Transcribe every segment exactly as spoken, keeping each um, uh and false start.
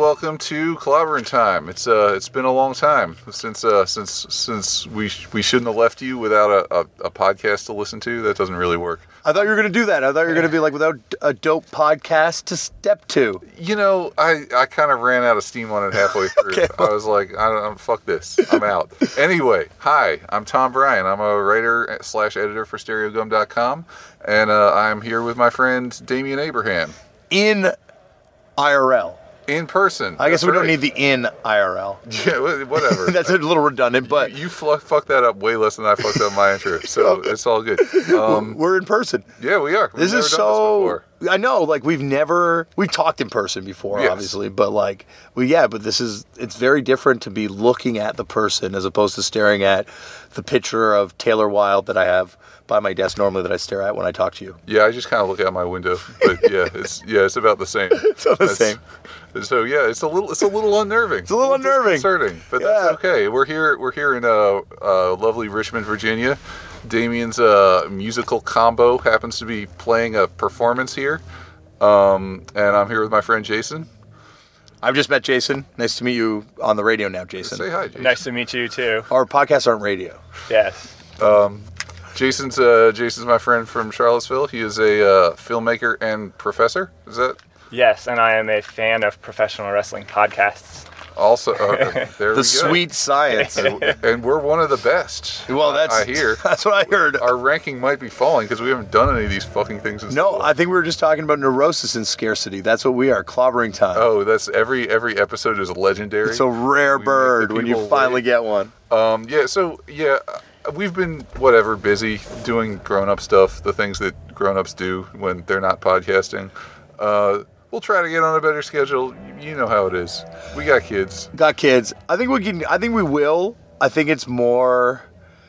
welcome to Clobbering Time. It's uh, it's been a long time since uh, since since we sh- we shouldn't have left you without a, a, a podcast to listen to. That doesn't really work. I thought you were going to do that. I thought you were going to be like, without a dope podcast to step to. You know, I, I kind of ran out of steam on it halfway through. Okay, well. I was like, I don't fuck this. I'm out. Anyway, hi, I'm Tom Bryan. I'm a writer slash editor for Stereo Gum dot com, and uh, I'm here with my friend Damian Abraham. In I R L. In person. I guess we right. don't need the in I R L. Yeah, whatever. That's a little redundant, but... You, you fl- fucked that up way less than I fucked up my intro, so it's all good. Um, We're in person. Yeah, we are. We've This never is done so... this before. I know, like, we've never... We've talked in person before, Yes. obviously, but, like, well, yeah, but this is... It's very different to be looking at the person as opposed to staring at the picture of Taylor Wilde that I have by my desk normally that I stare at when I talk to you. Yeah, I just kind of look out my window, but yeah, it's yeah, it's about the same. It's all the That's- same. So yeah, it's a little, it's a little unnerving. It's a little unnerving. disconcerting, but Yeah. that's okay. We're here, we're here in uh, uh, lovely Richmond, Virginia. Damian's uh, musical combo happens to be playing a performance here, um, and I'm here with my friend Jason. I've just met Jason. Nice to meet you on the radio now, Jason. Say hi, Jason. Nice to meet you too. Our podcasts aren't radio. Yes. Jason's uh, Jason's my friend from Charlottesville. He is a uh, filmmaker and professor. Is that Yes, and I am a fan of professional wrestling podcasts. also uh, there? The we go. sweet science. And, and we're one of the best. Well, that's I, I hear. That's what I heard. Our ranking might be falling because we haven't done any of these fucking things. In No, so long. I think we were just talking about neurosis and scarcity. That's what we are. Clobbering time. Oh, that's every every episode is legendary. It's a rare We make bird the when you people finally wait. get one. Um, yeah. So yeah, uh, we've been whatever busy doing grown up stuff, the things that grown ups do when they're not podcasting. Uh, we'll try to get on a better schedule. You know how it is. We got kids. Got kids. I think we can. I think we will. I think it's more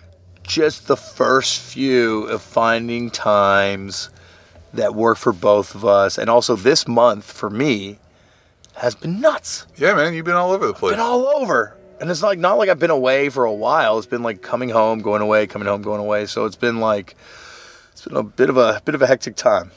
just the first few of finding times that work for both of us, and also this month for me has been nuts. Yeah, man, you've been all over the place. Been all over. And it's like not like I've been away for a while. It's been like coming home, going away, coming home, going away. So it's been like it's been a bit of a bit of a hectic time.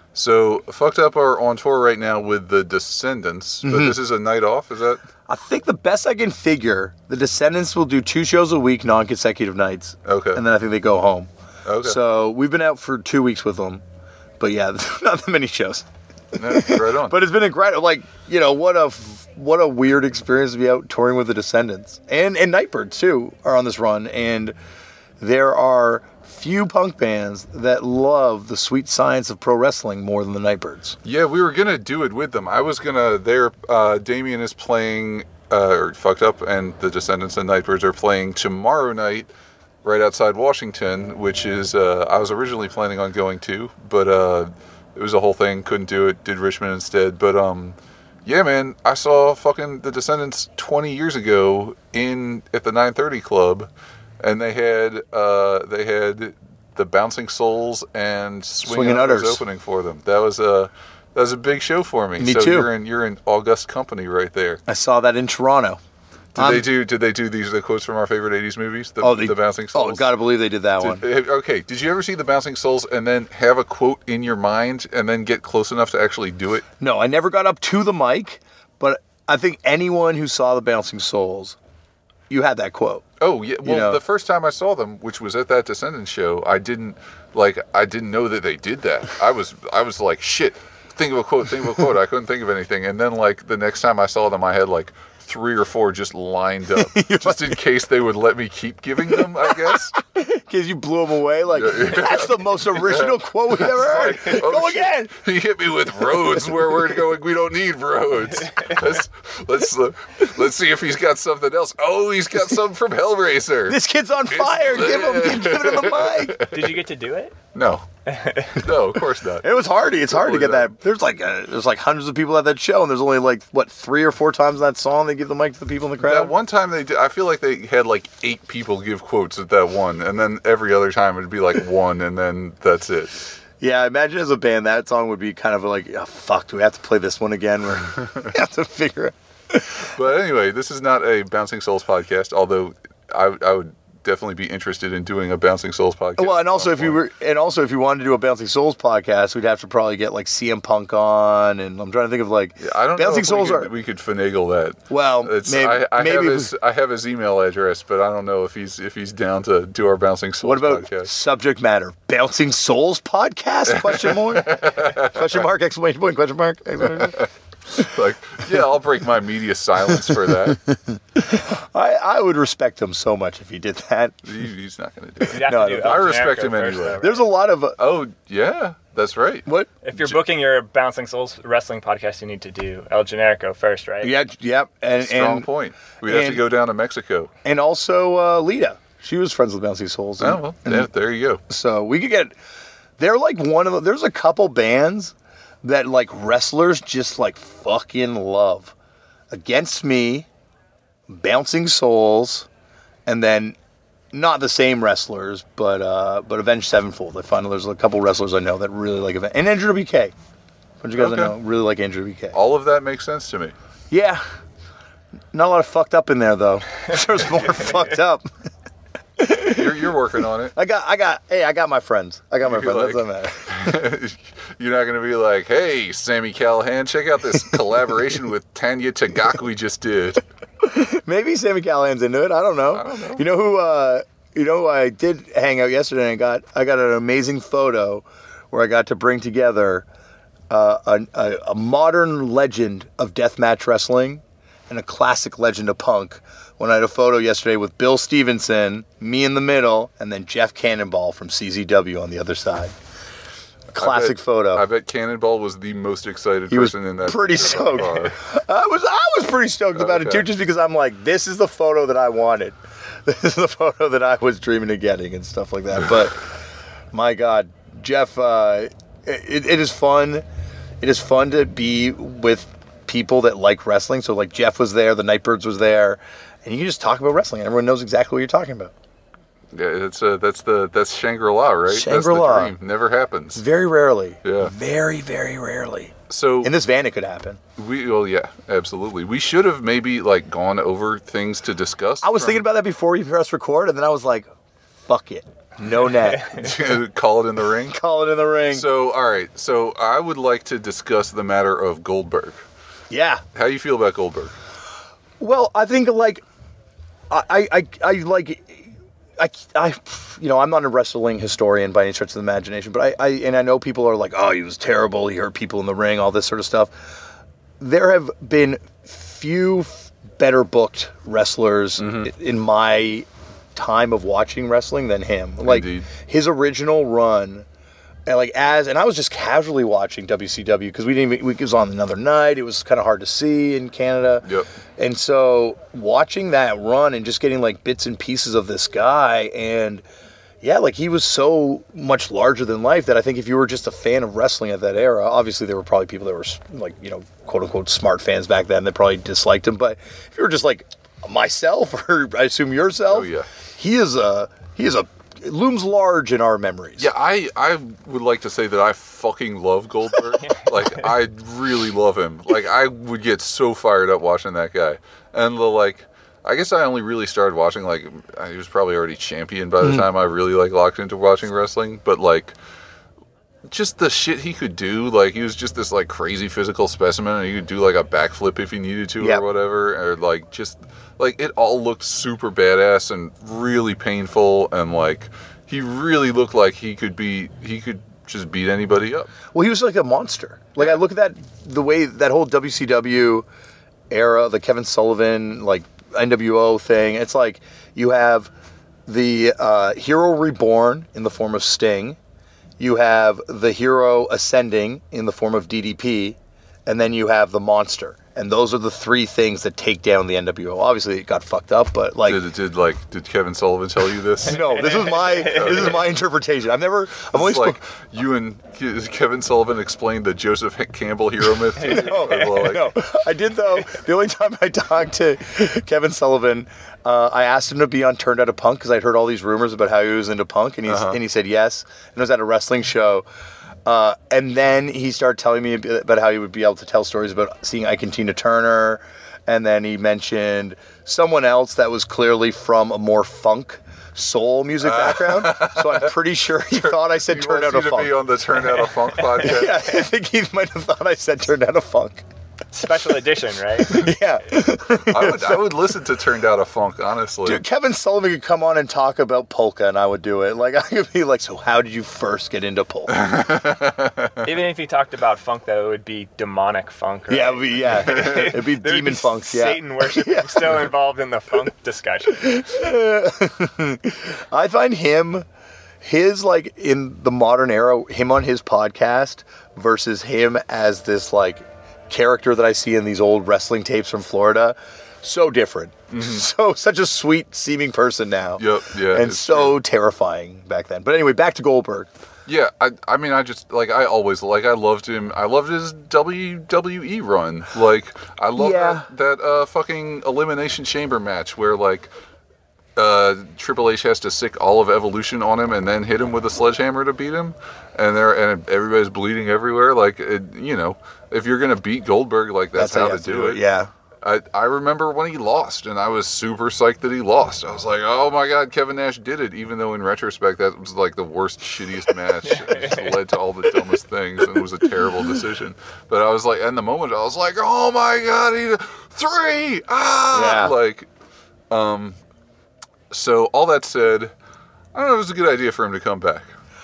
So, Fucked Up are on tour right now with the Descendants, but Mm-hmm. this is a night off, is that? I think the best I can figure, the Descendants will do two shows a week, non-consecutive nights. Okay. And then I think they go home. Okay. So we've been out for two weeks with them. But yeah, not that many shows. No, right on. But it's been incredible. Like, you know, what a f- what a weird experience to be out touring with the Descendants. And and Nightbirds, too, are on this run. And there are few punk bands that love the sweet science of pro wrestling more than the Nightbirds. Yeah, we were gonna do it with them. I was gonna. There, uh, Damien is playing, uh, or Fucked Up, and the Descendants and Nightbirds are playing tomorrow night, right outside Washington, which is uh, I was originally planning on going to, but uh, it was a whole thing. Couldn't do it. Did Richmond instead. But um, yeah, man, I saw fucking the Descendants twenty years ago in at the nine thirty Club, and they had uh, they had the Bouncing Souls and Swingin' Swingin' Utters Utters opening for them. That was a that was a big show for me. Me so too. You're in you're in august company right there. I saw that in Toronto. Did Um, they do Did they do these the quotes from our favorite eighties movies? The, Oh, they, the Bouncing Souls. Oh, gotta believe they did that one. Did- okay, did you ever see the Bouncing Souls and then have a quote in your mind and then get close enough to actually do it? No, I never got up to the mic, but I think anyone who saw the Bouncing Souls, you had that quote. Oh yeah. Well, know. the first time I saw them, which was at that Descendants show, I didn't like. I didn't know that they did that. I was I was like, shit. Think of a quote. Think of a quote. I couldn't think of anything. And then like the next time I saw them, I had like three or four just lined up, just in case they would let me keep giving them. I guess. Because you blew them away. Like, Yeah, yeah. that's the most original quote we've ever heard. Like, oh, Go shit. again. He hit me with roads where we're going. We don't need roads. Let's let's uh, let's see if he's got something else. Oh, he's got something from Hellraiser. This kid's on fire. Give him, give, give it the mic. Did you get to do it? No, no, of course not. It was hardy. It's hard to get Totally that. There's like uh, there's like hundreds of people at that show, and there's only like what three or four times in that song they give the mic to the people in the crowd. That one time they did, I feel like they had like eight people give quotes at that one, and then every other time it'd be like one, and then that's it. Yeah, imagine as a band that song would be kind of like, oh, fuck, do we have to play this one again? We're, we have to figure it. But anyway, this is not a Bouncing Souls podcast, although I, I would definitely be interested in doing a Bouncing Souls podcast. Well, and also at if some you point. were, and also if you wanted to do a Bouncing Souls podcast, we'd have to probably get like C M Punk on, and I'm trying to think of like Yeah, I don't Bouncing know if Souls we could, are. we could finagle that. Well, It's, maybe I, I maybe have if his we- I have his email address, but I don't know if he's if he's down to do our Bouncing Souls what about podcast. subject matter? Bouncing Souls podcast? Question mark? question mark? Exclamation point? Question mark? Exclamation point? Like, yeah, I'll break my media silence for that. I, I would respect him so much if he did that. He, he's not going to do You'd it. have No, to do I El respect Generico him first, anyway. though, right? There's a lot of uh, Oh yeah, that's right. what? If you're booking your Bouncing Souls wrestling podcast, you need to do El Generico first, right? Yeah, yeah, and Strong and point. We'd have to and- go down to Mexico. and also uh, Lita. She was friends with Bouncing Souls. Oh well, And- yeah, there you go. So we could get. They're like one of the. There's a couple bands that like wrestlers just like fucking love. Against Me, Bouncing Souls, and then not the same wrestlers, but uh, but Avenged Sevenfold. I find there's a couple wrestlers I know that really like Avenged, and Andrew W K. A bunch of guys Okay. I know really like Andrew W K. All of that makes sense to me. Yeah, not a lot of fucked up in there though. There's more fucked up. You're, you're working on it. I got, I got, hey, I got my friends. I got my You're friends. like- That's what matters. You're not going to be like, hey, Sammy Callahan, check out this collaboration with Tanya Tagak we just did. Maybe Sammy Callahan's into it. I don't know. I don't know. You know who? Uh, you know who I did hang out yesterday. And I got, I got an amazing photo where I got to bring together uh, a, a, a modern legend of deathmatch wrestling and a classic legend of punk. When I had a photo yesterday with Bill Stevenson, me in the middle, and then Jeff Cannonball from C Z W on the other side. A classic I bet, photo. I bet Cannonball was the most excited He was person in that. pretty picture stoked. by far. I was I was pretty stoked about it Okay. too, just because I'm like, this is the photo that I wanted. This is the photo that I was dreaming of getting and stuff like that. But my God, Jeff, uh, it, it is fun. It is fun to be with people that like wrestling. So like Jeff was there, the Nightbirds was there, and you can just talk about wrestling, and everyone knows exactly what you're talking about. Yeah, that's uh, that's the that's Shangri-La, right? Shangri-La. That's the dream. Never happens. Very rarely. Yeah. Very, very rarely. So In this van, it could happen. we, well, yeah, absolutely. We should have maybe like gone over things to discuss. I was thinking about that before you press record, and then I was like, fuck it. No net. about call it in the ring. Call it in the ring. So, all right. So, I would like to discuss the matter of Goldberg. Yeah. How you feel about Goldberg? Well, I think like I I I like I, I you know I'm not a wrestling historian by any stretch of the imagination, but I, I and I know people are like, oh, he was terrible. He hurt people in the ring, all this sort of stuff. There have been few better booked wrestlers Mm-hmm. in my time of watching wrestling than him. Like Indeed. his original run. And like as and I was just casually watching W C W because we didn't even, it was on another night. It was kind of hard to see in Canada. Yep. And so watching that run and just getting like bits and pieces of this guy, and yeah, like he was so much larger than life that I think if you were just a fan of wrestling at that era, obviously there were probably people that were like, you know, quote unquote smart fans back then that probably disliked him. But if you were just like myself or I assume yourself, Oh, yeah. he is a he is a it looms large in our memories. Yeah, I, I would like to say that I fucking love Goldberg. Like, I really love him. Like, I would get so fired up watching that guy. And the, like, I guess I only really started watching, like, he was probably already champion by the time I really, like, locked into watching wrestling. But, like, just the shit he could do. Like, he was just this, like, crazy physical specimen, and he could do, like, a backflip if he needed to Yep. or whatever. Or, like, just, like, it all looked super badass and really painful, and, like, he really looked like he could be, he could just beat anybody up. Well, he was like a monster. Like I look at that the way that whole W C W era, the Kevin Sullivan like N W O thing. It's like you have the uh, hero reborn in the form of Sting, you have the hero ascending in the form of D D P, and then you have the monster. And those are the three things that take down the N W O. Obviously, it got fucked up, but like. Did, did like did Kevin Sullivan tell you this? No, this is my this is my interpretation. I've never I've only It's like spoke, you and Kevin Sullivan explained the Joseph Campbell hero myth to you. No, Well, like, no, I did though. The only time I talked to Kevin Sullivan, uh, I asked him to be on Turned Out a Punk because I'd heard all these rumors about how he was into punk, and he's Uh-huh. and he said yes. And it was at a wrestling show, Uh, and then he started telling me about how he would be able to tell stories about seeing Ike and Tina Turner. And then he mentioned someone else that was clearly from a more funk soul music background. So I'm pretty sure he thought I said He Turned wants Out a you to Funk. be on the Turned Out a Funk podcast. Yeah, I think he might have thought I said Turned Out a Funk. Special edition, right? Yeah. I would I would listen to Turned Out a Funk, honestly. Dude, Kevin Sullivan could come on and talk about polka, and I would do it. Like, I could be like, so how did you first get into polka? Even if he talked about funk, though, it would be demonic funk, right? Yeah, it would be, yeah. It'd be There'd demon be funk, yeah. Satan worshiping still involved in the funk discussion. I find him, his, like, in the modern era, him on his podcast versus him as this, like, character that I see in these old wrestling tapes from Florida, so different. Mm-hmm. So, such a sweet seeming person now. Yep, yeah. And it's so true. terrifying back then. But anyway, back to Goldberg. Yeah, I I mean, I just, like, I always, like, I loved him. I loved his W W E run. Like, I love Yeah. that, that uh, fucking Elimination Chamber match where, like, uh, Triple H has to sick all of Evolution on him and then hit him with a sledgehammer to beat him. And they're, and everybody's bleeding everywhere. Like, it, you know, if you're going to beat Goldberg, like, that's, how how, you to have do it. Yeah. I, I remember when he lost, and I was super psyched that he lost. I was like, oh my god, Kevin Nash did it, even though in retrospect that was like the worst, shittiest match. It just led to all the dumbest things, and it was a terrible decision. But I was like, in the moment, I was like, oh my god, he three! Ah! Yeah. Like, um, so all that said, I don't know, it was a good idea for him to come back.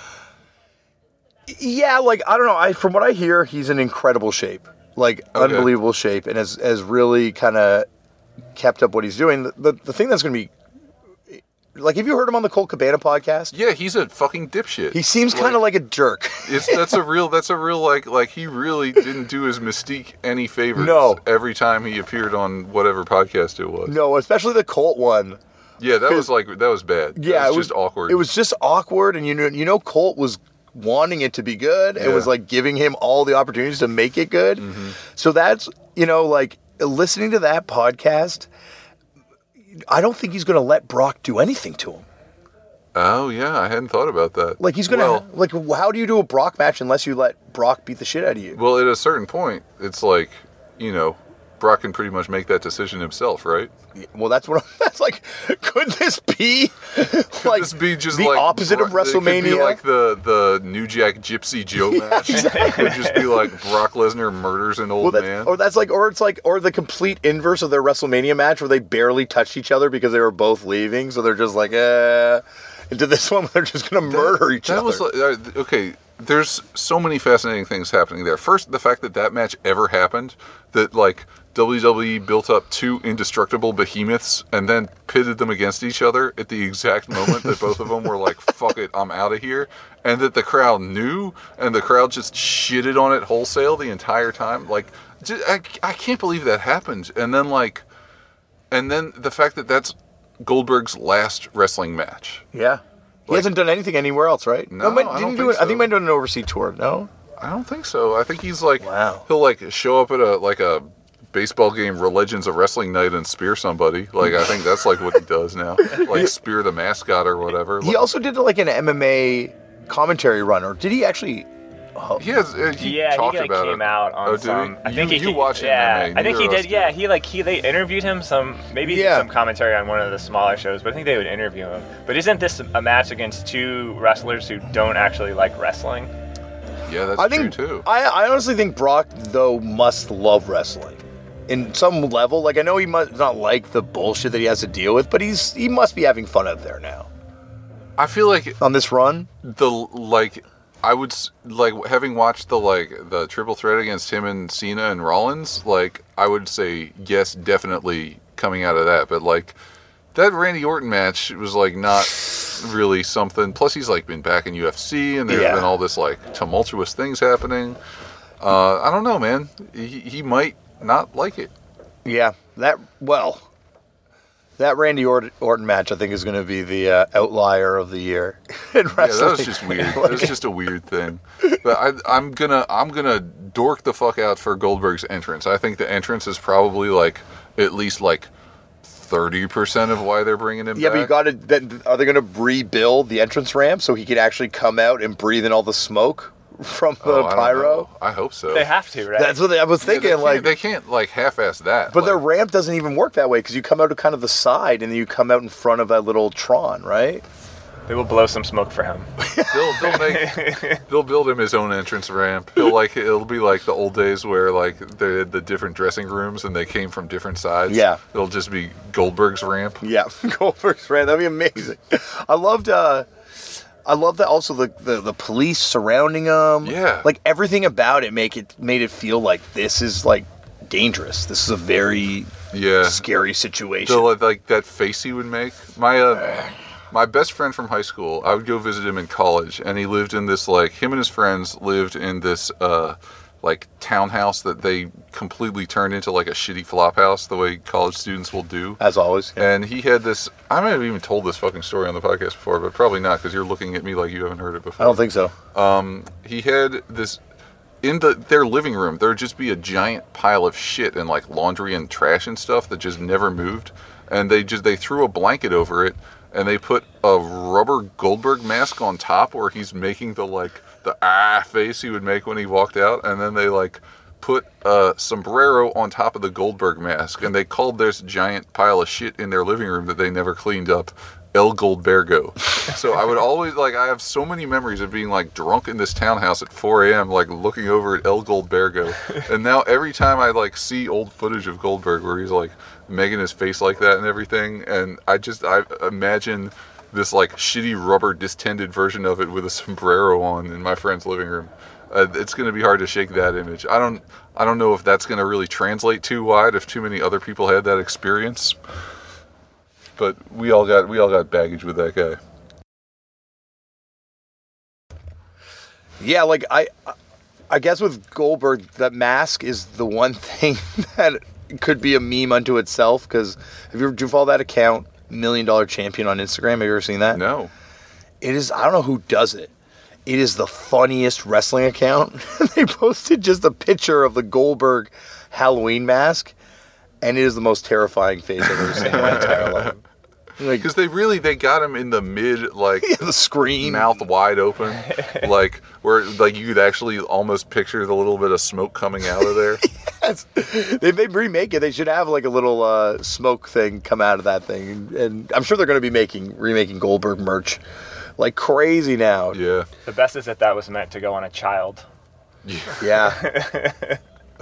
Yeah, like, I don't know. I From what I hear, he's in incredible shape. Like, Okay. unbelievable shape, and has, has really kind of kept up what he's doing. The, the, the thing that's going to be... Like, have you heard him on the Colt Cabana podcast? Yeah, he's a fucking dipshit. He seems Like, kind of like a jerk. It's that's a real that's a real like like he really didn't do his Mystique any favors. No. Every time he appeared on whatever podcast it was. No, especially the Colt one. Yeah, that was like that was bad. Yeah, that was it was just awkward. It was just awkward, and you know, you know, Colt was wanting it to be good. It Yeah. was like giving him all the opportunities to make it good. Mm-hmm. So that's, you know, like listening to that podcast, I don't think he's going to let Brock do anything to him. Oh yeah, I hadn't thought about that. Like he's going to well, like how do you do a Brock match unless you let Brock beat the shit out of you? well, at a certain point, it's like, you know, Brock can pretty much make that decision himself, right? Well, that's what I'm, that's like. Could this be like This be just the like opposite of Bro- It could WrestleMania? be like the the New Jack Gypsy Joe match. It would just be like Brock Lesnar murders an old Well, that, man. or that's like, or it's like, or the complete inverse of their WrestleMania match where they barely touched each other because they were both leaving, so they're just like, eh. Into this one, where they're just going to murder each that other. was like, uh, okay. There's so many fascinating things happening there. First, the fact that that match ever happened, that like W W E built up two indestructible behemoths and then pitted them against each other at the exact moment that both of them were like, "Fuck it, I'm out of here," and that the crowd knew, and the crowd just shitted on it wholesale the entire time. Like, just, I, I can't believe that happened. And then like, and then the fact that that's Goldberg's last wrestling match. yeah. He Like- hasn't done anything anywhere else, right? No, might- I didn't don't he do think it. I think he so. might have done an overseas tour. No. I don't think so. I think he's like, Wow. he'll like show up at a like a baseball game, Legends of Wrestling night, and spear somebody. Like I think that's like what he does now, like spear the mascot or whatever. He Like, also did like an M M A commentary run, or did he actually? he has uh, he yeah, talked he like about came it. out on Oh, did he? some. I You- think he you watch yeah, M M A, I think he neither of us did. do. Yeah, he like he they interviewed him some maybe Yeah. some commentary on one of the smaller shows, but I think they would interview him. But isn't this a match against two wrestlers who don't actually like wrestling? Yeah, that's I think. true too. I, I honestly think Brock though must love wrestling, in some level. Like I know he must not like the bullshit that he has to deal with, but he's he must be having fun out there now I feel like on this run. the like I would s- like having watched the like the triple threat against him and Cena and Rollins. Like I would say yes, definitely coming out of that. But like that Randy Orton match was like not really something. Plus he's like been back in U F C and there's Yeah. been all this like tumultuous things happening. Uh, I don't know, man. He, he might not like it. Yeah, that well, that Randy Orton, Orton match I think is going to be the uh, outlier of the year in Yeah, wrestling. that was just weird. That was just a weird thing. But I, I'm gonna, I'm gonna dork the fuck out for Goldberg's entrance. I think the entrance is probably like at least like thirty percent of why they're bringing him Yeah, back. but you got to. Are they going to rebuild the entrance ramp so he could actually come out and breathe in all the smoke from the Oh, I don't pyro? know. I hope so. They have to, right? That's what they, I was Yeah, thinking. they can't, like, they can't like half-ass that. but like, their ramp doesn't even work that way because you come out to kind of the side and then you come out in front of that little Tron, right? They will blow some smoke for him. They'll they'll make they'll build him his own entrance ramp. He'll like it'll be like the old days where like they had the different dressing rooms and they came from different sides. Yeah. It'll just be Goldberg's ramp. Yeah, Goldberg's ramp. That'd be amazing. I loved. Uh, I love that also the, the the police surrounding him. Yeah. like everything about it make it made it feel like this is like dangerous. This is a very Yeah. scary situation. So like, like that face he would make. My uh, my best friend from high school, I would go visit him in college, and he lived in this like him and his friends lived in this uh, like townhouse that they completely turned into like a shitty flop house, the way college students will do. As always. Yeah. And he had this. I might have even told this fucking story on the podcast before, but probably not because you're looking at me like you haven't heard it before. I don't think so. He had this in the their living room. There would just be a giant pile of shit and like laundry and trash and stuff that just never moved. And they just they threw a blanket over it, and they put a rubber Goldberg mask on top where he's making the like the ah face he would make when he walked out, and then they like put a sombrero on top of the Goldberg mask, and they called this giant pile of shit in their living room that they never cleaned up El Goldbergo. So I would always, like, I have so many memories of being, like, drunk in this townhouse at four a.m., like, looking over at El Goldbergo. And now every time I, like, see old footage of Goldberg where he's, like, making his face like that and everything, and I just, I imagine this, like, shitty rubber distended version of it with a sombrero on in my friend's living room. Uh, it's going to be hard to shake that image. I don't, I don't know if that's going to really translate too wide, if too many other people had that experience. But we all got we all got baggage with that guy. Yeah, like I, I guess with Goldberg, that mask is the one thing that could be a meme unto itself. Because have you ever, do you follow that account, Million Dollar Champion on Instagram? Have you ever seen that? No. It is. I don't know who does it. It is the funniest wrestling account. They posted just a picture of the Goldberg Halloween mask, and it is the most terrifying face I've ever seen in my entire life. Like, Because they really they got him in the mid like yeah, the screen, mouth wide open, like where like you could actually almost picture the little bit of smoke coming out of there. Yes. They they remake it. They should have like a little uh, smoke thing come out of that thing, and, and I'm sure they're going to be making remaking Goldberg merch like crazy now. Yeah. The best is that that was meant to go on a child. Yeah. Yeah.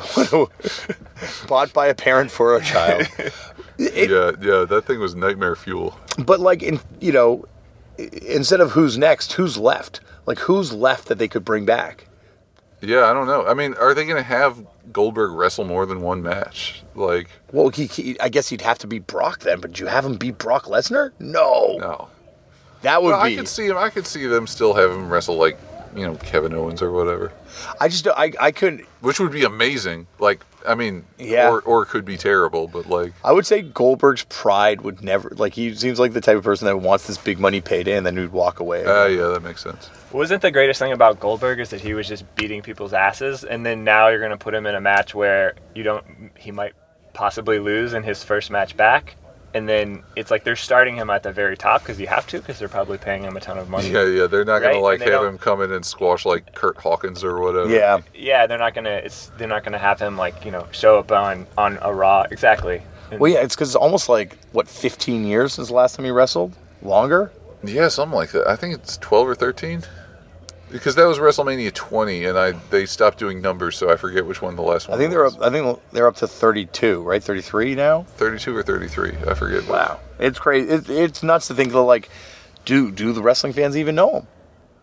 Bought by a parent for a child. It, yeah, yeah, that thing was nightmare fuel. But like, in, you know, instead of who's next, who's left? Like, who's left that they could bring back? Yeah, I don't know. I mean, are they going to have Goldberg wrestle more than one match? Like, Well, he, he, I guess he'd have to beat Brock then. But you have him beat Brock Lesnar? No, no. that would Well, be. I could see him. I could see them still have him wrestle like, you know, Kevin Owens or whatever, I just, don't- I, I couldn't. which would be amazing. Like, I mean, Yeah. or or could be terrible, but like, I would say Goldberg's pride would never. Like, he seems like the type of person that wants this big money payday and then he'd walk away. ah, uh, yeah, that makes sense. Wasn't the greatest thing about Goldberg is that he was just beating people's asses, and then now you're going to put him in a match where you don't, he might possibly lose in his first match back, and then it's like they're starting him at the very top because you have to, because they're probably paying him a ton of money. Yeah, yeah, they're not Right? gonna like And they have don't- him come in and squash like Kurt Hawkins or whatever. Yeah. Yeah, they're not gonna. It's they're not gonna have him like you know show up on on a Raw exactly. And Well, yeah, it's because it's almost like, what, fifteen years since the last time he wrestled? Longer? yeah, something like that. I think it's twelve or thirteen. Because that was WrestleMania twenty, and I they stopped doing numbers, so I forget which one the last one. I think they're was. up, I think they're up to thirty-two, right? thirty-three now? thirty-two or thirty-three. I forget. Wow. It's crazy. It, it's nuts to think that, like, do do the wrestling fans even know him?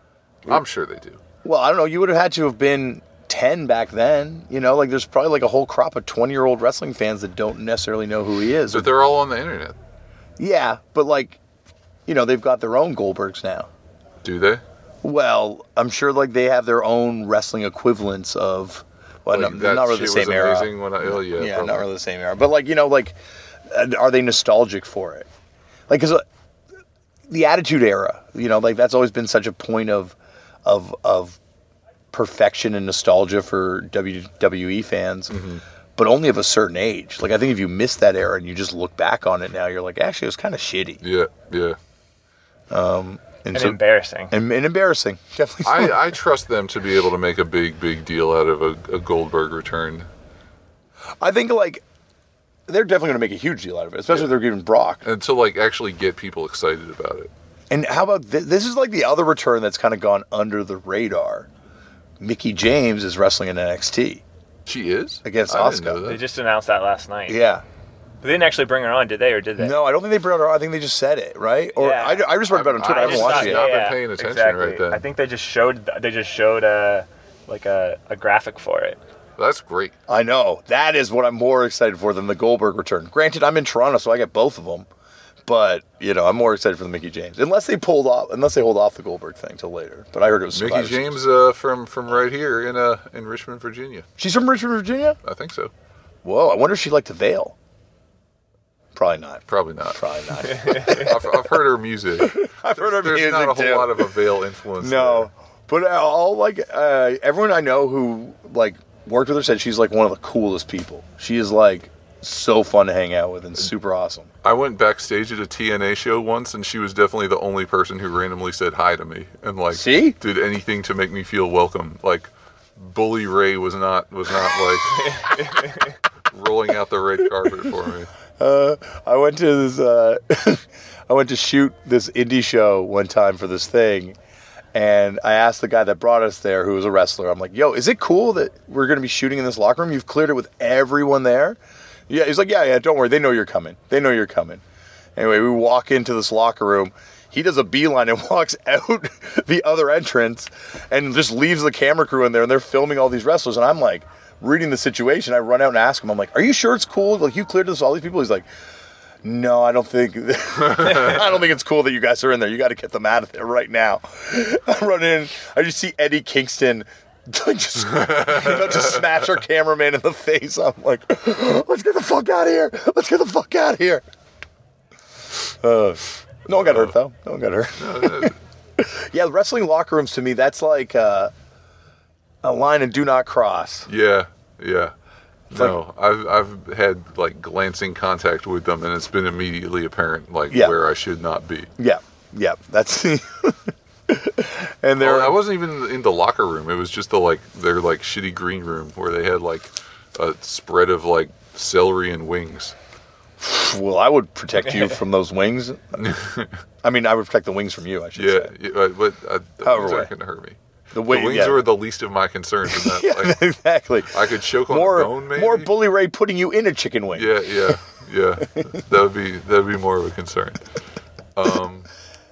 I'm sure they do. Well, I don't know. You would have had to have been ten back then. You know, like, there's probably like a whole crop of twenty-year-old wrestling fans that don't necessarily know who he is. But they're all on the internet. Yeah, but, like, you know, they've got their own Goldbergs now. Do they? Well, I'm sure, like, they have their own wrestling equivalents of, well, Like, no, that not really the shit same was era. amazing when I, oh, yeah, Yeah, probably. not really the same era. But, like, you know, like, uh, are they nostalgic for it? Like, because uh, the Attitude Era, you know, like, that's always been such a point of, of, of perfection and nostalgia for W W E fans, Mm-hmm. but only of a certain age. Like, I think if you miss that era and you just look back on it now, you're like, actually, it was kind of shitty. Yeah, yeah. And, so- embarrassing. And, and embarrassing. Definitely. I, I trust them to be able to make a big, big deal out of a, a Goldberg return. I think, like, they're definitely going to make a huge deal out of it, especially if they're giving Brock. And to, like, actually get people excited about it. And how about th- this is like the other return that's kind of gone under the radar. Mickie James is wrestling in N X T. She is? Against I didn't Asuka. know They that. just announced that last night. Yeah. They didn't actually bring her on, did they, or did they? No, I don't think they brought her on. I think they just said it, right? Or Yeah. I, I just read about it on Twitter. I, I haven't just watched thought- it not yet. been paying attention exactly. right then. I think they just showed they just showed a like a, a graphic for it. That's great. I know. That is what I'm more excited for than the Goldberg return. Granted, I'm in Toronto, so I get both of them. But, you know, I'm more excited for the Mickie James. Unless they pulled off, unless they hold off the Goldberg thing till later. But I heard it was Mickie Survivor James Series. uh, from, from right here in uh, in Richmond, Virginia. She's from Richmond, Virginia? I think so. Whoa, I wonder if she liked the veil. Probably not. Probably not. Probably not. I've, I've heard her music. I've heard her There's music, not a whole too. lot of a Veil influence. No, but all like uh, everyone I know who like worked with her said she's like one of the coolest people. She is like so fun to hang out with and super awesome. I went backstage at a T N A show once, and she was definitely the only person who randomly said hi to me and like See? did anything to make me feel welcome. Like Bully Ray was not was not like rolling out the red carpet for me. Uh, I went to this. Uh, I went to shoot this indie show one time for this thing, and I asked the guy that brought us there, who was a wrestler. I'm like, "Yo, is it cool that we're going to be shooting in this locker room? You've cleared it with everyone there." Yeah, he's like, "Yeah, yeah, don't worry. They know you're coming. They know you're coming." Anyway, we walk into this locker room. He does a beeline and walks out the other entrance, and just leaves the camera crew in there, and they're filming all these wrestlers. And I'm like, reading the situation, I run out and ask him, I'm like, "Are you sure it's cool? Like, you cleared this all these people?" He's like, "No, I don't think I don't think it's cool that you guys are in there. You got to get them out of there right now." I run in, I just see Eddie Kingston like just about to smash our cameraman in the face. I'm like, "Let's get the fuck out of here! Let's get the fuck out of here!" Uh, no one got hurt though. No one got hurt. Yeah, wrestling locker rooms to me, that's like uh, a line and do not cross. Yeah, yeah. No, I've I've had like glancing contact with them, and it's been immediately apparent like Yeah. where I should not be. Yeah, yeah, that's. And there, Well, I wasn't even in the locker room. It was just the like their like shitty green room where they had like a spread of like celery and wings. well, I would protect you from those wings. I mean, I would protect the wings from you. I should Yeah, say. yeah, but uh, the However wings way. aren't going to hurt me. The, The wing, wings yeah. were the least of my concerns in that. Yeah, Like, exactly. I could choke on More, a bone, maybe. more Bully Ray putting you in a chicken wing. Yeah, yeah, yeah. that would be that would be more of a concern. Um,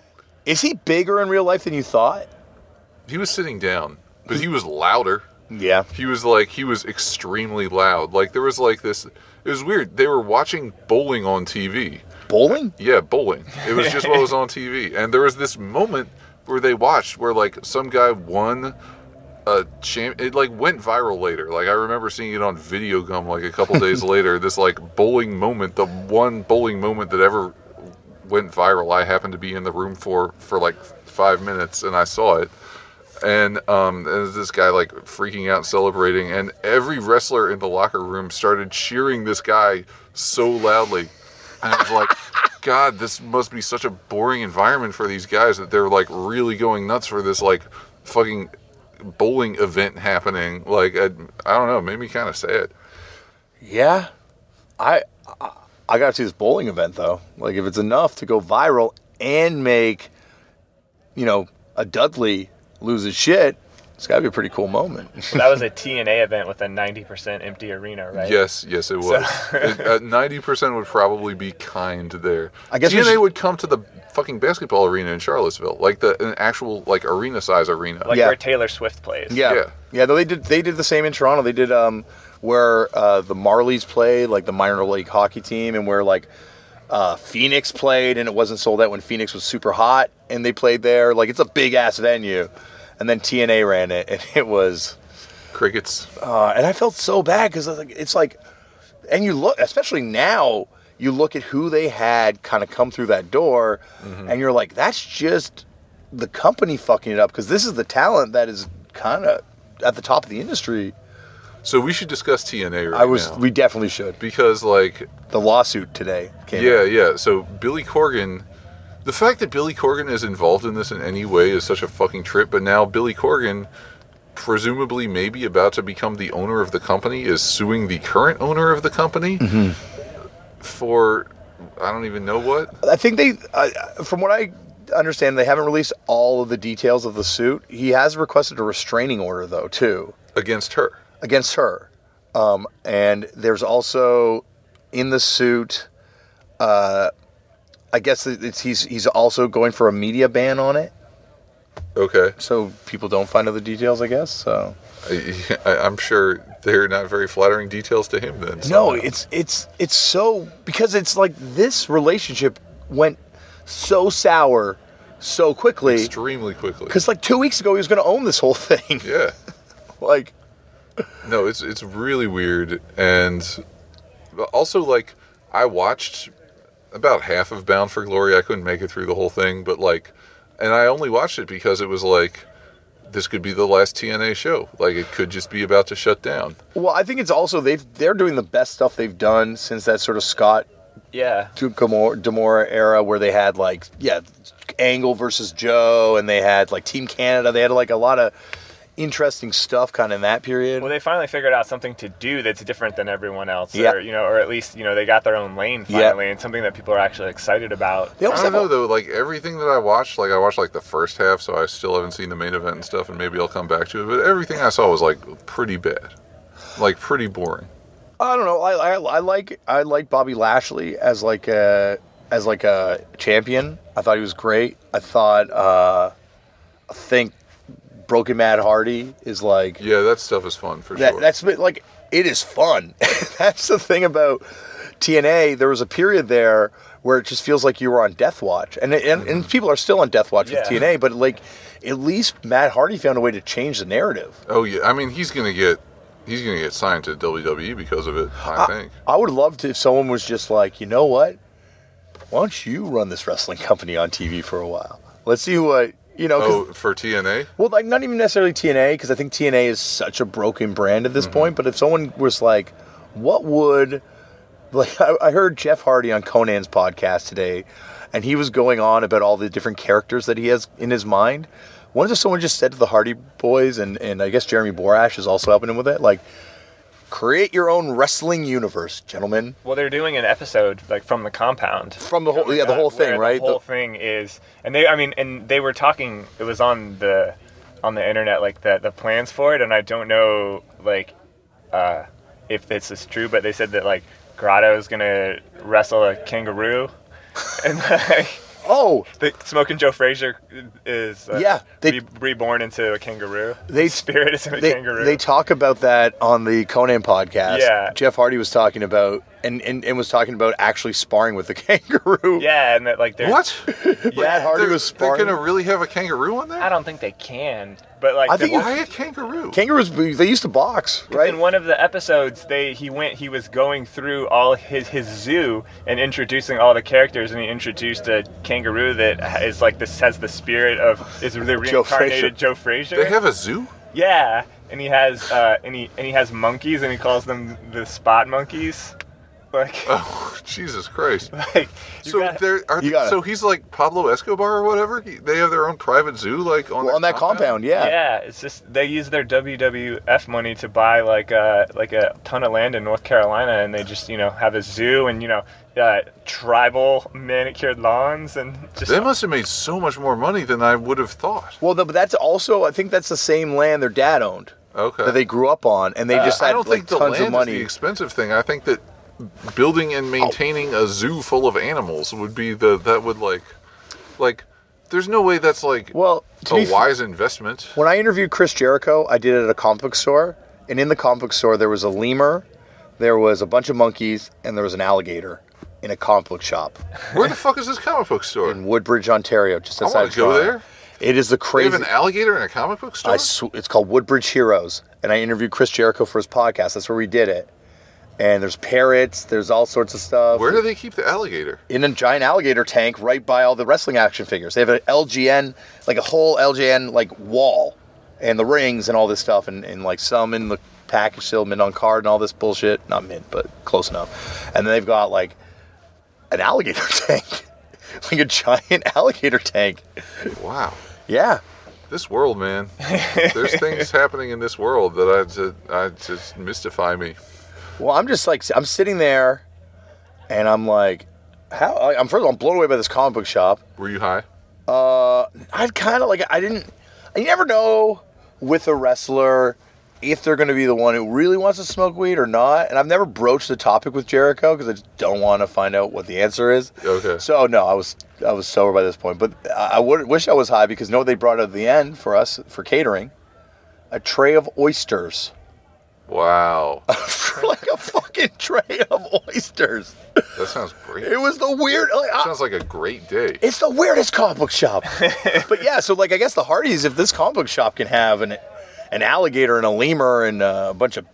Is he bigger in real life than you thought? he was sitting down, but he was louder. Yeah. He was like he was extremely loud. Like there was like this. It was weird. They were watching bowling on T V. Bowling? Yeah, bowling. It was just what was on T V, and there was this moment where they watched where like some guy won a champ. It like went viral later. Like I remember seeing it on Video Gum like a couple days later. This like bowling moment, the one bowling moment that ever went viral. I happened to be in the room for for like five minutes, and I saw it. And um, there's this guy like freaking out, celebrating, and every wrestler in the locker room started cheering this guy so loudly. And I was like, God, this must be such a boring environment for these guys that they're like really going nuts for this like fucking bowling event happening. Like, I, I don't know, it made me kind of sad. Yeah. I, I I gotta see this bowling event though. Like if it's enough to go viral and make, you know, a Dudley lose his shit, it's gotta be a pretty cool moment. That was a T N A event with a ninety percent empty arena, right? Yes, yes, it was. It- uh, ninety percent would probably be kind there. I guess we T N A should- would come to the fucking basketball arena in Charlottesville, like the an actual like arena size arena. Like Yeah. where Taylor Swift plays. Yeah. Yeah. Yeah, though they did they did the same in Toronto. They did um where uh, the Marlies played, like the minor league hockey team, and where like uh, Phoenix played, and it wasn't sold out when Phoenix was super hot, and they played there. Like it's a big ass venue, and then T N A ran it, and it was, Crickets. uh, and I felt so bad because like, it's like, and you look, especially now, you look at who they had kind of come through that door, and you're like, that's just the company fucking it up because this is the talent that is kind of at the top of the industry. So we should discuss T N A right I was. now. We definitely should. because like The lawsuit today came yeah, out. yeah. So Billy Corgan The fact that Billy Corgan is involved in this in any way is such a fucking trip, but now Billy Corgan, presumably maybe about to become the owner of the company, is suing the current owner of the company mm-hmm. for, I don't even know what. I think they, uh, from what I understand, they haven't released all of the details of the suit. He has requested a restraining order, though, too. Against her. Against her. Um, and there's also, in the suit... Uh, I guess it's, he's he's also going for a media ban on it. Okay. So people don't find out the details, I guess. So I, I'm sure they're not very flattering details to him then. No, it's it's it's so because it's like this relationship went so sour so quickly, extremely quickly. Because like two weeks ago he was going to own this whole thing. Yeah. like. No, it's it's really weird, and also like I watched about half of Bound for Glory. I couldn't make it through the whole thing, but like, and I only watched it because it was like, this could be the last T N A show. Like, it could just be about to shut down. Well, I think it's also, they've, they're doing the best stuff they've done since that sort of Scott yeah. D'Amore era where they had like, yeah, Angle versus Joe, and they had like Team Canada. They had like a lot of interesting stuff kind of in that period. Well, they finally figured out something to do that's different than everyone else. Yeah. Or, you know, or at least, you know, they got their own lane finally, yeah. and something that people are actually excited about. They I don't know, though. Like, everything that I watched, like, I watched, like, the first half, so I still haven't seen the main event and stuff, and maybe I'll come back to it, but everything I saw was, like, pretty bad. Like, pretty boring. I don't know. I, I, I like I like Bobby Lashley as, like, a, as, like, a champion. I thought he was great. I thought, uh, I think Broken Matt Hardy is like... Yeah, that stuff is fun, for that, sure. That's, like, it is fun. That's the thing about T N A. There was a period there where it just feels like you were on Death Watch. And and, and people are still on Death Watch yeah. with T N A, but, like, at least Matt Hardy found a way to change the narrative. Oh, yeah. I mean, he's going to get... He's going to get signed to W W E because of it, I, I think. I would love to if someone was just like, you know what? Why don't you run this wrestling company on T V for a while? Let's see what... You know, oh, for T N A? Well, like, not even necessarily T N A, because I think T N A is such a broken brand at this mm-hmm. point. But if someone was like, what would... Like, I, I heard Jeff Hardy on Conan's podcast today, and he was going on about all the different characters that he has in his mind. What if someone just said to the Hardy Boys, and, and I guess Jeremy Borash is also helping him with it, like, create your own wrestling universe, gentlemen. Well, they're doing an episode like from the compound. From the whole, yeah, the whole thing, right? The whole the, thing is, and they, I mean, and they were talking. It was on the, on the internet, like the the plans for it, and I don't know, like, uh, if this is true, but they said that like Grotto is gonna wrestle a kangaroo, and like. Oh, the Smoking Joe Frazier is uh, yeah, they, re- reborn into a kangaroo. They spirit is in a they, kangaroo. They talk about that on the Conan podcast. Yeah, Jeff Hardy was talking about and, and, and was talking about actually sparring with the kangaroo. Yeah, and that like they're what? Yeah, Hardy they're, was sparring. They're gonna really have a kangaroo on there? I don't think they can. But like, I think why a kangaroo? Kangaroos, they used to box, right? In one of the episodes, they he went, he was going through all his his zoo and introducing all the characters, and he introduced a kangaroo that is like this has the spirit of is the reincarnated Joe Frazier. They have a zoo? Yeah, and he has uh, and he and he has monkeys, and he calls them the spot monkeys. Like, oh, Jesus Christ! Like, so got, there are gotta, so he's like Pablo Escobar or whatever. He, they have their own private zoo, like on, well, on that compound. compound. Yeah, yeah. It's just they use their W W F money to buy like a like a ton of land in North Carolina, and they just you know have a zoo and you know uh, tribal manicured lawns and just. They must have made so much more money than I would have thought. Well, but that's also I think that's the same land their dad owned. Okay. That they grew up on, and they uh, just had I don't like think the tons land of money. Is the expensive thing. I think that. Building and maintaining oh. a zoo full of animals would be the that would like like there's no way that's like well a wise f- investment. When I interviewed Chris Jericho, I did it at a comic book store, and in the comic book store there was a lemur, there was a bunch of monkeys, and there was an alligator in a comic book shop. Where the fuck is this comic book store? In Woodbridge, Ontario, just outside. I want to go there. It is the crazy. They have an alligator in a comic book store? I sw- it's called Woodbridge Heroes, and I interviewed Chris Jericho for his podcast. That's where we did it. And there's parrots, there's all sorts of stuff. Where do they keep the alligator? In a giant alligator tank right by all the wrestling action figures. They have an L G N, like a whole L G N like wall, and the rings and all this stuff, and, and like some in the package still, mint on card and all this bullshit. Not mint, but close enough. And then they've got like an alligator tank. like a giant alligator tank. Wow. Yeah. This world, man. There's things happening in this world that I just, I just mystify me. Well, I'm just like, I'm sitting there and I'm like, how? I'm first of all, I'm blown away by this comic book shop. Were you high? Uh, I'd kind of like, I didn't, you never know with a wrestler if they're going to be the one who really wants to smoke weed or not. And I've never broached the topic with Jericho because I just don't want to find out what the answer is. Okay. So no, I was I was sober by this point, but I, I would wish I was high because you know what they brought at the end for us for catering? A tray of oysters. Wow. Like a fucking tray of oysters. That sounds great. It was the weird. Like, I- Sounds like a great day. It's the weirdest comic book shop. But yeah, so like I guess the Hardys, if this comic book shop can have an an alligator and a lemur and a bunch of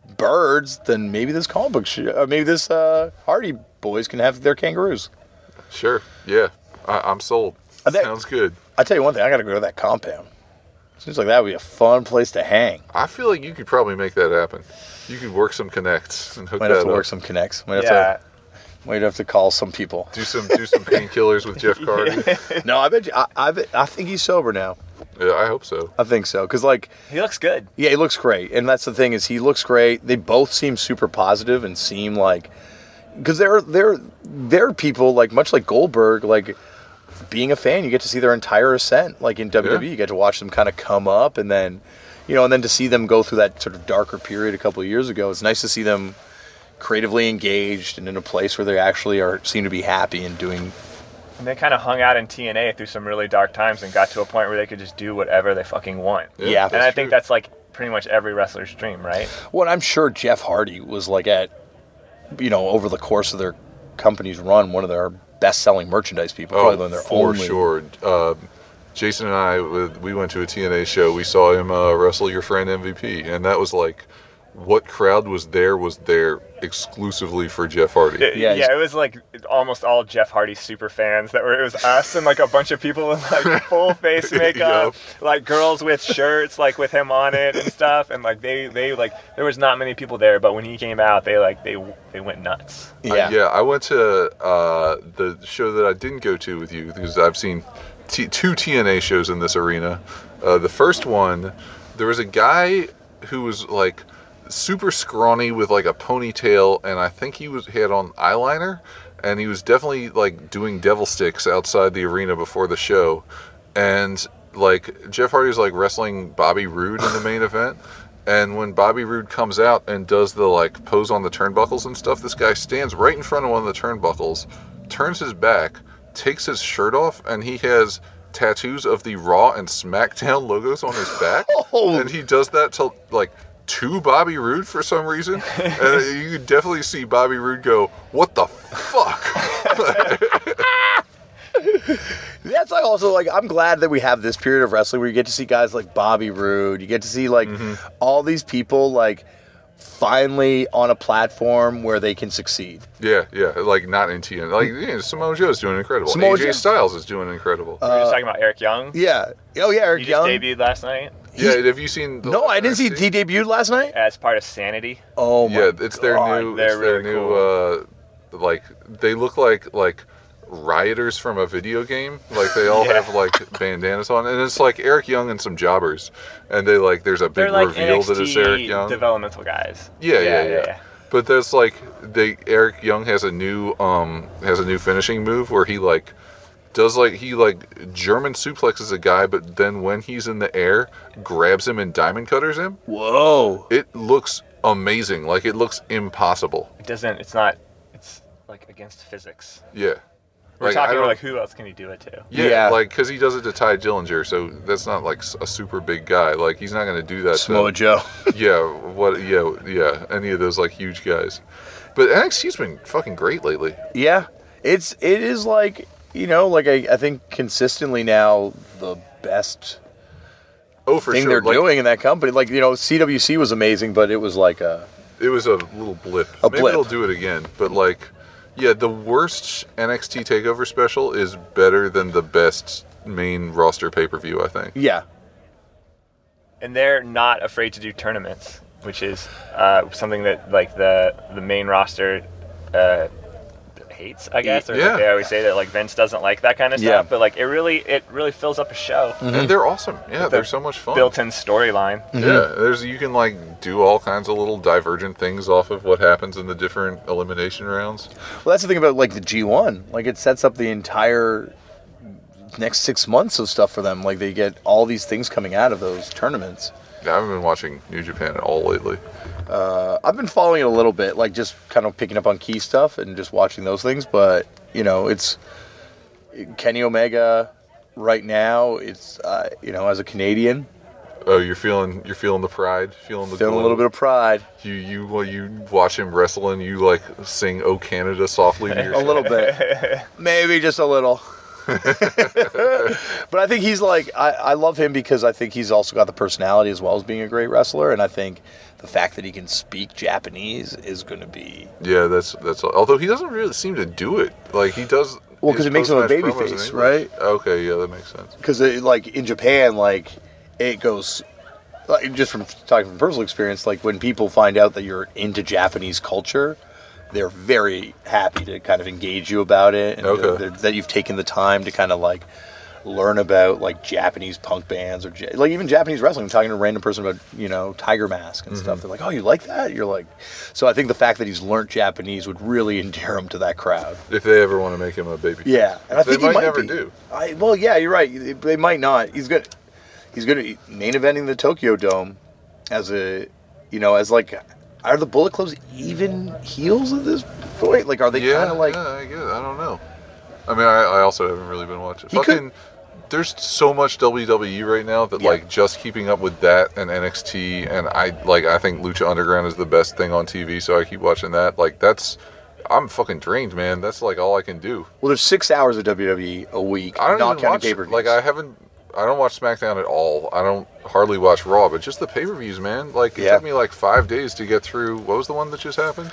birds, then maybe this comic book, sh- uh, maybe this uh, Hardy boys can have their kangaroos. Sure. Yeah. I, I'm sold. I think- Sounds good. I tell you one thing, I got to go to that compound. Seems like that would be a fun place to hang. I feel like you could probably make that happen. You could work some connects and hook Might that have to up. work some connects. Might have Yeah. to. Might have to call some people. Do some do some painkillers with Jeff Cardi. No, I bet you, I, I bet, I think he's sober now. Yeah, I hope so. I think so because like. He looks good. Yeah, he looks great, and that's the thing is he looks great. They both seem super positive and seem like because they're they're they're people like much like Goldberg. Like being a fan, you get to see their entire ascent. Like in W W E, Yeah. you get to watch them kind of come up, and then you know, and then to see them go through that sort of darker period a couple of years ago. It's nice to see them creatively engaged and in a place where they actually are seem to be happy and doing. And they kind of hung out in T N A through some really dark times and got to a point where they could just do whatever they fucking want. Yeah. And I think true. that's like pretty much every wrestler's dream, right? Well, and I'm sure Jeff Hardy was like at, you know, over the course of their company's run, one of their best-selling merchandise people. Probably one Oh, of their for only. sure. Uh, Jason and I, we went to a T N A show. We saw him uh, wrestle your friend M V P, and that was like, what crowd was there was there exclusively for Jeff Hardy. It- Yeah, yeah, he's- it was like almost all Jeff Hardy super fans that were. It was us and like a bunch of people with like full face makeup, like girls with shirts like with him on it and stuff. And like they, they like there was not many people there, but when he came out, they like they they went nuts. Yeah. Uh, yeah, I went to uh, the show that I didn't go to with you because I've seen t- two T N A shows in this arena. Uh, the first one, there was a guy who was like super scrawny with like a ponytail, and I think he was he had on eyeliner, and he was definitely like doing devil sticks outside the arena before the show, and like Jeff Hardy was like wrestling Bobby Roode in the main event. And when Bobby Roode comes out and does the like pose on the turnbuckles and stuff, this guy stands right in front of one of the turnbuckles, turns his back, takes his shirt off, and he has tattoos of the Raw and SmackDown logos on his back. Oh. And he does that to like to Bobby Roode for some reason. And you could definitely see Bobby Roode go, "What the fuck?" That's like also like I'm glad that we have this period of wrestling where you get to see guys like Bobby Roode. You get to see like Mm-hmm. all these people like finally on a platform where they can succeed. Yeah, yeah, like not in T N A. Like yeah, Samoa Joe's doing incredible. Samoa A J Joe- Styles is doing incredible. we were just talking about Eric Young. Yeah. Oh yeah, Eric He just Young. debuted last night yeah, have you seen? The No, last I didn't see N X T? he debuted last night. as part of Sanity. Oh my Yeah, it's their God. new. they're It's their really new. cool. Uh, like they look like like rioters from a video game. Like they all Yeah. have like bandanas on, and it's like Eric Young and some jobbers, and they like there's a big They're like reveal N X T that it's Eric Young. developmental guys. Yeah, yeah, yeah, But that's like they Eric Young has a new um has a new finishing move where he like does like he like German suplexes a guy, but then when he's in the air, grabs him and diamond cutters him. Whoa. It looks amazing. Like it looks impossible. It doesn't. It's not. It's like against physics. Yeah. We're Like, I talking don't- about like who else can he do it to? Yeah, Yeah. like because he does it to Ty Dillinger, so that's not like s- a super big guy. Like he's not going to do that. Samoa to, Joe. yeah, what? Yeah, yeah, any of those like huge guys. But N X T's been fucking great lately. Yeah. It's it is like you know, like I, I think consistently now the best Oh, for thing sure. they're Like, doing in that company. Like, you know, C W C was amazing, but it was like a It was a little blip. A Maybe blip. they'll do it again. But like, yeah, the worst N X T Takeover special is better than the best main roster pay per view. I think. yeah. And they're not afraid to do tournaments, which is uh, something that like the the main roster uh, hates, I guess, or Yeah. like they always say that like Vince doesn't like that kind of Yeah. stuff. But like it really, it really fills up a show. And they're awesome. Yeah, they're so much fun. Built-in storyline. Yeah, there's you can like do all kinds of little divergent things off of what happens in the different elimination rounds. Well, that's the thing about like the G one. Like it sets up the entire next six months of stuff for them. Like they get all these things coming out of those tournaments. Yeah, I haven't been watching New Japan at all lately. Uh, I've been following it a little bit, like just kind of picking up on key stuff and just watching those things. But you know, it's Kenny Omega right now. It's uh, you know, as a Canadian, Oh, you're feeling you're feeling the pride, feeling the feeling glow. a little bit of pride, You you well you watch him wrestle and you like sing "Oh Canada" softly to a yourself. little bit, maybe just a little. But I think he's like I, I love him because I think he's also got the personality as well as being a great wrestler, and I think the fact that he can speak Japanese is going to be Yeah, that's that's. Although he doesn't really seem to do it. Like he does. Well, 'cause his it makes him a post-match promos in babyface, English. right? Okay, yeah, that makes sense. because like in Japan, like it goes. Like, just from talking from personal experience, like when people find out that you're into Japanese culture, they're very happy to kind of engage you about it, and Okay. they're- that you've taken the time to kind of like learn about like Japanese punk bands or Ja- like even Japanese wrestling. I'm talking to a random person about you know Tiger Mask and Mm-hmm. stuff. They're like, "Oh, you like that?" You're like, so I think the fact that he's learnt Japanese would really endear him to that crowd. If they ever want to make him a baby. Yeah, and I They think he might might never be. do. I, well, yeah, you're right. They might not. He's gonna he's gonna be main eventing the Tokyo Dome as a you know as like are the Bullet Clubs even heels at this point? Like, are they Yeah, kind of like? yeah, I guess. I don't know. I mean, I, I also haven't really been watching. He Fucking, there's so much W W E right now that Yeah. like just keeping up with that and N X T and I like I think Lucha Underground is the best thing on T V, so I keep watching that. Like that's, I'm fucking drained, man. That's like all I can do. Well, there's six hours of W W E a week, I don't not even counting watch. pay-per-views. Like I haven't. I don't watch SmackDown at all. I don't hardly watch Raw, but just the pay-per-views, man. Like it Yeah. took me like five days to get through. What was the one that just happened?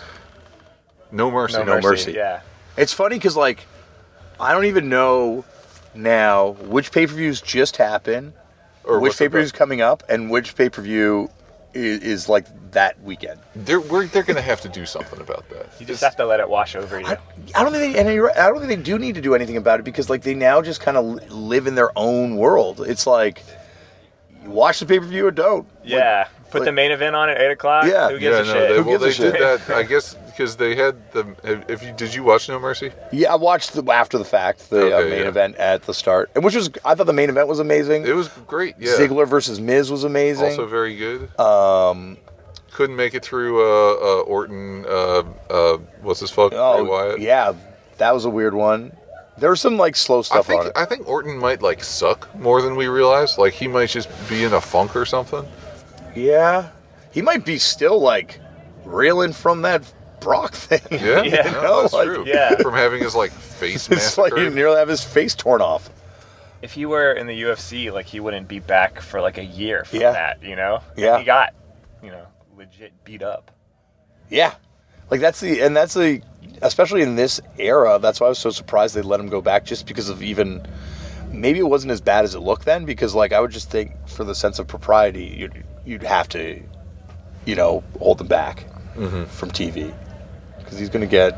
No Mercy. No Mercy. Yeah. It's funny because like I don't even know now which pay-per-views just happened, Or which what's the pay-per-views best- coming up, and which pay-per-view is, is like that weekend. They're we're, they're gonna have to do something about that. You just have to let it wash over you. I, I don't think they, and you're right, I don't think they do need to do anything about it because like they now just kind of live in their own world. It's like you watch the pay per view or don't. Yeah. Put like- the main event on at eight o'clock. Yeah. Who gives Yeah, a no, shit? they, Who well, gives they a did shit? that. I guess because they had the. If you did you watch No Mercy? Yeah, I watched the after the fact the uh, Okay, main yeah. event at the start, and which was I thought the main event was amazing. It was great. Yeah, Ziggler versus Miz was amazing. also very good. Um, couldn't make it through. Uh, uh Orton. Uh, uh, what's his fuck? Bray oh Wyatt. yeah, that was a weird one. There was some like slow I stuff think on it. I think Orton might like suck more than we realize. Like he might just be in a funk or something. Yeah, he might be still like reeling from that Brock thing. Yeah, Yeah. no, No, that's like- true. Yeah. From having his like face It's like he massacred. nearly have his face torn off. If he were in the U F C, like he wouldn't be back for like a year from Yeah. that, you know? Yeah. He got, you know, legit beat up. Yeah, like that's the and that's the especially in this era. That's why I was so surprised they let him go back, just because of even maybe it wasn't as bad as it looked then. Because like I would just think for the sense of propriety, you'd you'd have to, you know, hold him back Mm-hmm. from T V because he's gonna get.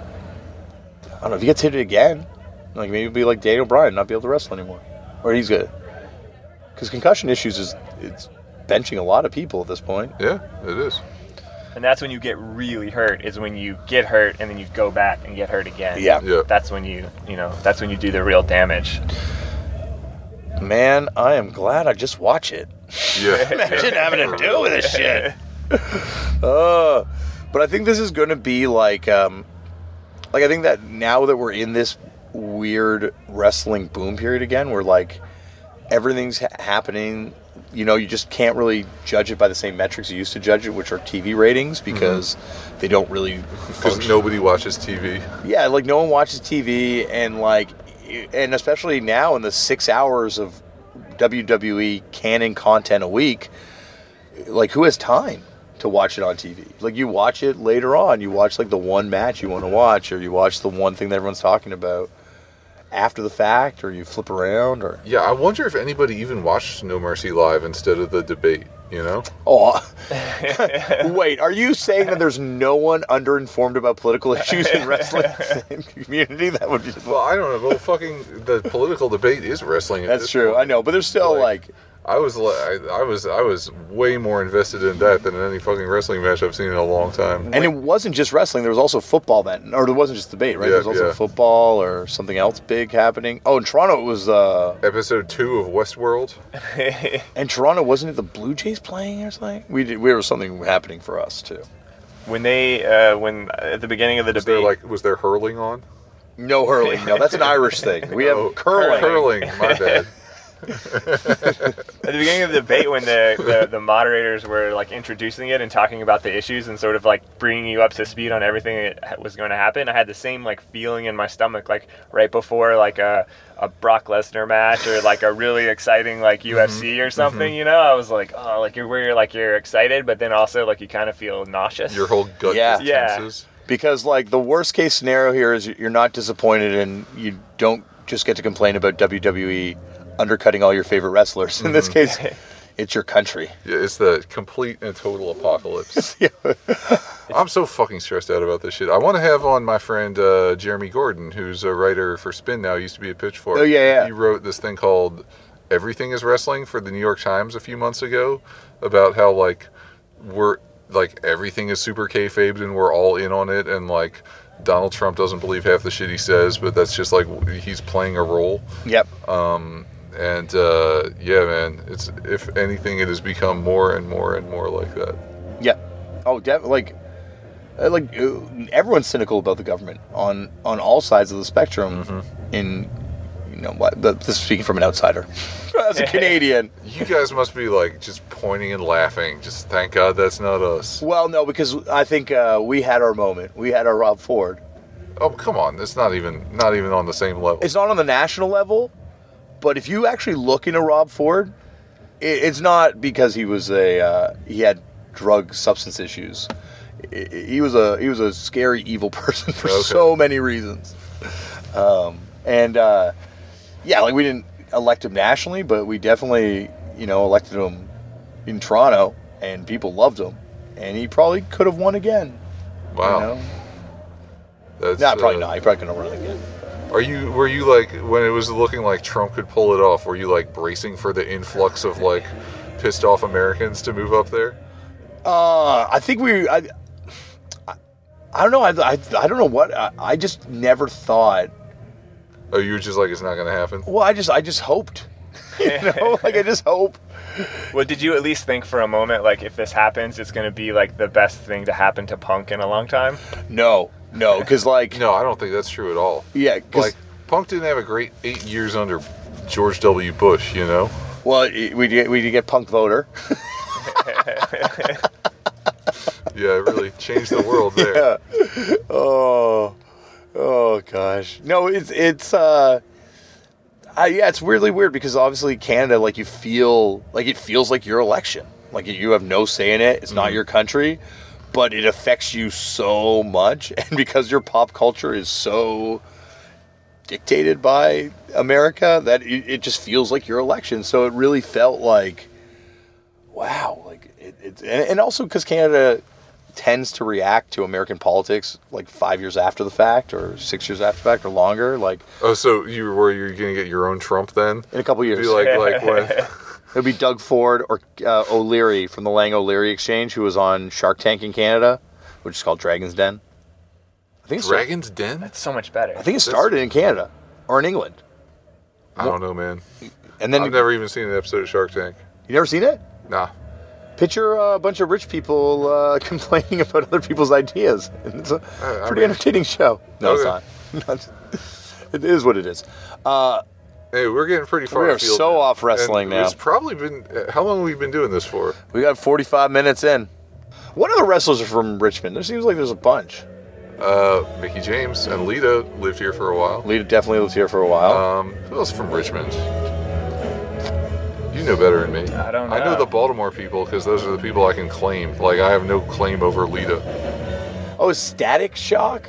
I don't know if he gets hit again, like maybe it'll be like Daniel Bryan, not be able to wrestle anymore, or he's good because concussion issues is it's benching a lot of people at this point. Yeah, it is. And that's when you get really hurt, is when you get hurt and then you go back and get hurt again. Yeah. Yeah. That's when you, you know, that's when you do the real damage. Man, I am glad I just watch it. Yeah. Imagine having to deal with this shit. Uh, but I think this is going to be like, um, like I think that now that we're in this weird wrestling boom period again, where like everything's ha- happening, you know, you just can't really judge it by the same metrics you used to judge it, which are T V ratings, because they don't really Because function. nobody watches T V. Yeah, like no one watches T V, and like, and especially now in the six hours of W W E canon content a week, like who has time to watch it on T V? Like you watch it later on, you watch like the one match you want to watch, or you watch the one thing that everyone's talking about after the fact, or you flip around, or Yeah, I wonder if anybody even watched No Mercy live instead of the debate. You know? Oh, wait, are you saying that there's no one underinformed about political issues in wrestling community? That would be... Well, I don't know. Well, fucking the political debate is wrestling. At That's this true. point. I know, but there's still like, Like, I was, li- I, I was, I was way more invested in that than in any fucking wrestling match I've seen in a long time. and it wasn't just wrestling. There was also football then, or there wasn't just debate, right? Yeah, there was also yeah. football or something else big happening. Oh, in Toronto it was, uh, Episode two of Westworld. in Toronto wasn't it the Blue Jays playing or something? We did. We there was something happening for us too. When they, uh, when at the beginning of the Was there debate, like, was there hurling on? No hurling. No, that's an Irish thing. We Oh, have curling. Curling. My bad. at the beginning of the debate, when the, the, the moderators were like introducing it and talking about the issues and sort of like bringing you up to speed on everything that was going to happen, I had the same like feeling in my stomach, like right before like a, a Brock Lesnar match or like a really exciting like U F C or something. You know, I was like, oh, like you're where you're like you're excited, but then also like you kind of feel nauseous. Your whole gut Yeah. just Yeah. tenses. Because like the worst case scenario here is you're not disappointed and you don't just get to complain about W W E undercutting all your favorite wrestlers. In this case, it's your country. Yeah, it's the complete and total apocalypse. I'm so fucking stressed out about this shit. I want to have on my friend uh, Jeremy Gordon, who's a writer for Spin now. He used to be at Pitchfork. Oh, yeah, yeah. He wrote this thing called Everything is Wrestling for the New York Times a few months ago about how, like, we're, like, everything is super kayfabed and we're all in on it, and, like, Donald Trump doesn't believe half the shit he says, but that's just, like, he's playing a role. Yep. And, uh, yeah, man, it's, if anything, it has become more and more and more like that. Yeah. Oh, def- like, uh, like uh, everyone's cynical about the government on on all sides of the spectrum. In you know what? But this is speaking from an outsider, as a Canadian. You guys must be, like, just pointing and laughing. Just thank God that's not us. Well, no, because I think uh, we had our moment. We had our Rob Ford. Oh, come on. It's not even not even on the same level. It's not on the national level, but if you actually look into Rob Ford, it, it's not because he was a uh, he had drug substance issues. I- He was a he was a scary evil person for Okay. so many reasons. Um, and uh, yeah, like we didn't elect him nationally, but we definitely you know elected him in Toronto, and people loved him, and he probably could have won again. Wow. You know? That's, No, probably uh, not. He probably couldn't run again. Are you, were you, like, when it was looking like Trump could pull it off, were you, like, bracing for the influx of, like, pissed off Americans to move up there? Uh, I think we. I, I, I don't know. I, I, I don't know what. I, I just never thought. Oh, you were just like, it's not going to happen? Well, I just I just hoped. You know, like I just hope. Well, did you at least think for a moment, like, if this happens, it's going to be, like, the best thing to happen to Punk in a long time? No, no, because like No, I don't think that's true at all. yeah, because Like, Punk didn't have a great eight years under George W. Bush, you know? well, it- we did we did get Punk voter. Yeah, it really changed the world there. Yeah. Oh, oh gosh. No, it's it's uh, I, yeah, it's weirdly weird because obviously Canada, like you feel like it feels like your election, like you have no say in it. It's not your country, but it affects you so much, and because your pop culture is so dictated by America, that it, it just feels like your election. So it really felt like, wow, like it, it and, and also because Canada tends to react to American politics like five years after the fact or six years after the fact or longer, like Oh, so you were you going to get your own Trump then? in a couple years. Be like, like when... It would be Doug Ford or uh, O'Leary from the Lang O'Leary Exchange, who was on Shark Tank in Canada, which is called Dragon's Den. I think it started, Dragon's Den? That's so much better. I think it started in Canada or in England. I don't know, man. And then I've never even seen an episode of Shark Tank. you never seen it? Nah. Picture uh, a bunch of rich people uh, complaining about other people's ideas. It's a I- I pretty mean- entertaining show. No, Okay. it's not. It is what it is. Uh, Hey, we're getting pretty far We are afield so now. off wrestling And now. It's probably been... How long have we been doing this for? we got forty-five minutes in. What other wrestlers are from Richmond? There seems like there's a bunch. Uh, Mickey James and Lita lived here for a while. Lita definitely lived here for a while. Um, who else from Richmond? You know better than me. I don't I know know. the Baltimore people because those are the people I can claim. Like, I have no claim over Lita. oh, is Static Shock?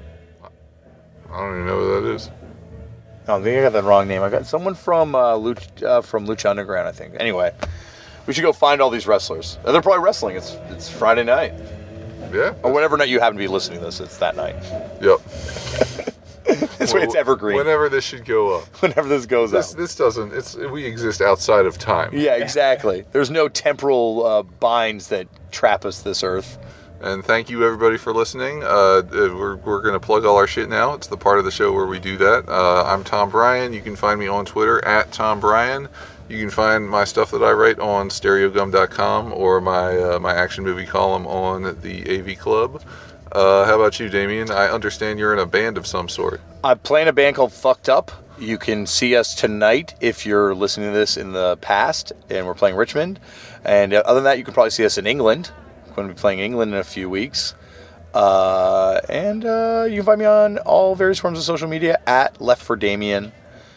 I don't even know who that is. No, I think I got the wrong name. I got someone from uh, Luch, uh, from Lucha Underground, I think. Anyway, We should go find all these wrestlers. They're probably wrestling. It's it's Friday night. Yeah. Or whatever night you happen to be listening to this, it's that night. Yep. This way it's evergreen. Whenever this should go up. Whenever this goes This out. this doesn't. It's we exist outside of time. Yeah, exactly. There's no temporal uh, binds that trap us this earth. And thank you everybody for listening. Uh, we're we're gonna plug all our shit now. It's the part of the show where we do that. Uh, I'm Tom Bryan. You can find me on Twitter at Tom Bryan. You can find my stuff that I write on stereogum dot com or my uh, my action movie column on the A V Club. Uh, how about you, Damien? I understand you're in a band of some sort. I'm playing a band called Fucked Up. You can see us tonight if you're listening to this in the past, and we're playing Richmond. And uh, other than that, you can probably see us in England. We're going to be playing England in a few weeks. Uh, and uh, you can find me on all various forms of social media at Left for Damien.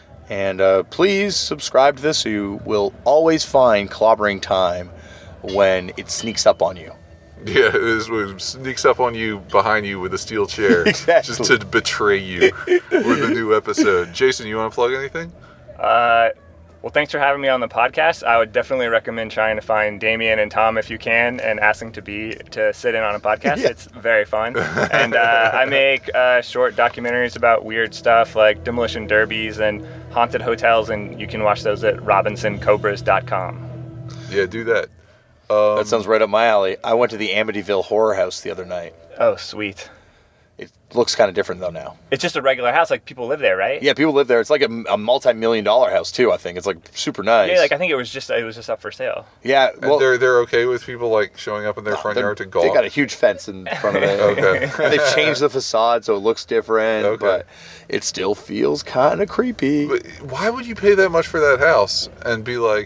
And uh, please subscribe to this so you will always find Clobbering Time when it sneaks up on you. Yeah, it, is, it sneaks up on you behind you with a steel chair Exactly. just to betray you with a new episode. Jason, you want to plug anything? Uh, well, thanks for having me on the podcast. I would definitely recommend trying to find Damien and Tom if you can, and asking to be to sit in on a podcast. Yeah. It's very fun, and uh, I make uh, short documentaries about weird stuff like demolition derbies and haunted hotels, and you can watch those at robinson cobras dot com. Yeah, do that. That sounds right up my alley. I went to the Amityville Horror House the other night. Oh, sweet. It looks kind of different, though, now. It's just a regular house, like people live there, right? Yeah, people live there. It's like a, a multi-million dollar house, too, I think. It's, like, super nice. Yeah, like I think it was just it was just up for sale. Yeah, And well, they're they're okay with people like showing up in their front they're- yard to golf. they got a huge fence in front of it. Okay. And they've changed the facade so it looks different, Okay. but it still feels kind of creepy. But why would you pay that much for that house and be like,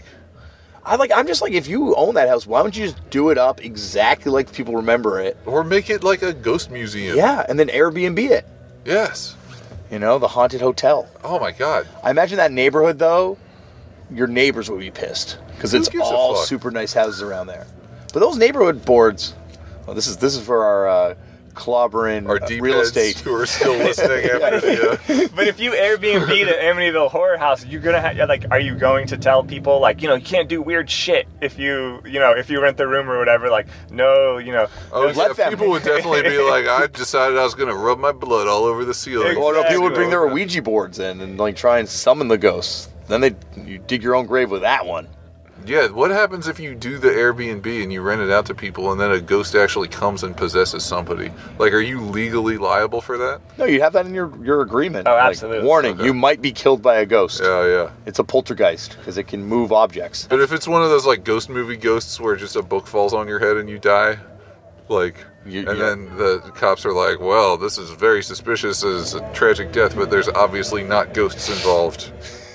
I like. I'm just like, if you own that house, why don't you just do it up exactly like people remember it? or make it like a ghost museum? Yeah, and then Airbnb it. Yes. You know, the haunted hotel. Oh my God. I imagine that neighborhood, though, your neighbors would be pissed because Who it's gives a all fuck? super nice houses around there. But those neighborhood boards, well, this is this is for our uh, clobbering Our uh, deep real heads estate. who are still listening after the. Uh, But if you Airbnb the Amityville Horror House, you're gonna have, like, are you going to tell people, like, you know, you can't do weird shit if you, you know, if you rent the room or whatever, like, no, you know. oh, Let yeah, them. people would definitely be like, I decided I was going to rub my blood all over the ceiling. Well, no, people would bring their Okay. Ouija boards in and like try and summon the ghosts. Then they you dig your own grave with that one. Yeah, what happens if you do the Airbnb and you rent it out to people and then a ghost actually comes and possesses somebody? Like, are you legally liable for that? No, you have that in your, your agreement. Oh, Like, absolutely. warning, Okay. you might be killed by a ghost. Yeah, yeah. It's a poltergeist because it can move objects. But if it's one of those like ghost movie ghosts where just a book falls on your head and you die, like, You- and yeah. then the cops are like, well, this is very suspicious as a tragic death, but there's obviously not ghosts involved.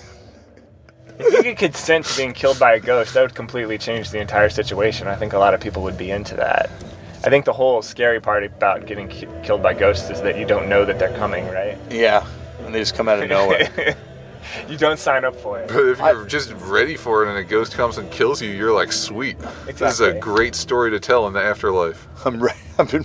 If you could consent to being killed by a ghost, that would completely change the entire situation. I think a lot of people would be into that. I think the whole scary part about getting ki- killed by ghosts is that you don't know that they're coming, right? Yeah, and they just come out of nowhere. You don't sign up for it. But if you're just ready for it and a ghost comes and kills you, you're like, sweet. This is a Exactly. great story to tell in the afterlife. I'm right. I've been.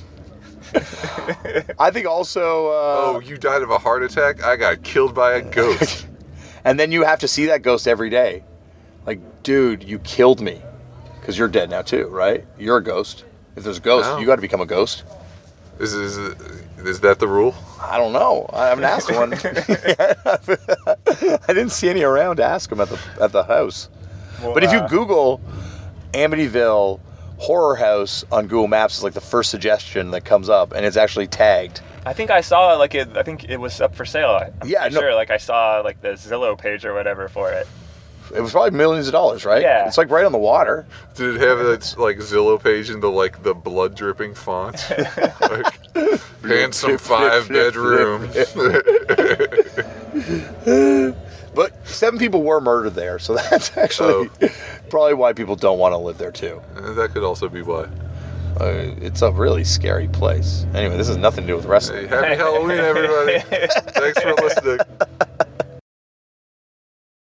I think also. Uh, Oh, you died of a heart attack? I got killed by a ghost. And then you have to see that ghost every day. Like, dude, you killed me. Because you're dead now, too, right? You're a ghost. If there's a ghost, No. you got to become a ghost. Is, is, is that the rule? I don't know. I haven't asked one. I didn't see any around to ask them at the at the house. Well, But if you uh, Google Amityville Horror House on Google Maps, it's like the first suggestion that comes up, and it's actually tagged. I think I saw like it. I think it was up for sale. I'm Yeah, pretty no- sure. Like I saw like the Zillow page or whatever for it. It was probably millions of dollars, right? Yeah. It's like right on the water. Did it have that like Zillow page in the like the blood dripping font? Like, handsome five bedroom. But seven people were murdered there, so that's actually probably why people don't want to live there too. That could also be why. Uh, it's a really scary place. Anyway, this has nothing to do with wrestling. Hey, happy Halloween, everybody! Thanks for listening.